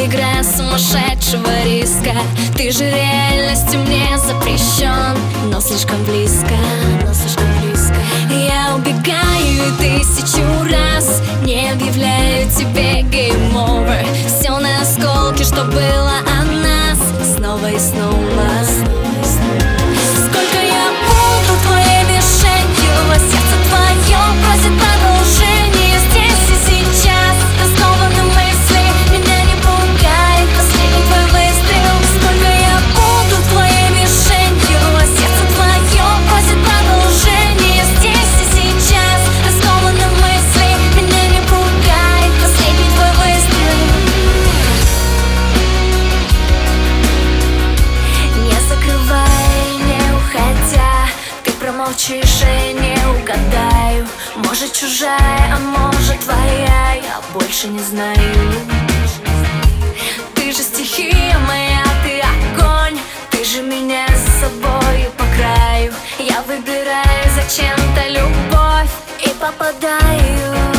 игра сумасшедшего риска. Ты же реальностью мне запрещен, но слишком близко, но слишком близко. Я убегаю тысячу раз, не объявляю тебе game over. Все на осколки, что было о нас, снова и снова. Сколько я буду твоей мишенью, а сердце твое просит продолжение. Здесь и сейчас рискованные мысли меня не пугает последний твой выстрел. Сколько я буду твоей мишенью, а сердце твое просит продолжение. Здесь и сейчас рискованные мысли меня не пугает последний твой выстрел. Не закрывай, не уходя, ты промолчишь и не угадаю. Может чужая, а может твоя, я больше не знаю. Ты же стихия моя, ты огонь, ты же меня с собою по краю. Я выбираю зачем-то любовь и попадаю.